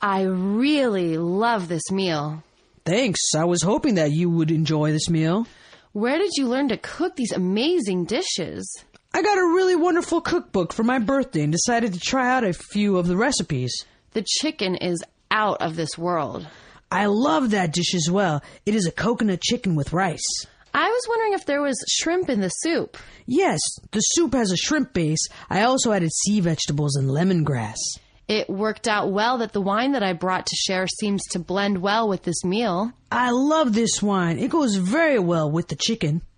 I really love this meal. Thanks. I was hoping that you would enjoy this meal. Where did you learn to cook these amazing dishes? I got a really wonderful cookbook for my birthday and decided to try out a few of the recipes. The chicken is out of this world. I love that dish as well. It is a coconut chicken with rice. I was wondering if there was shrimp in the soup. Yes, the soup has a shrimp base. I also added sea vegetables and lemongrass. It worked out well that the wine that I brought to share seems to blend well with this meal. I love this wine. It goes very well with the chicken.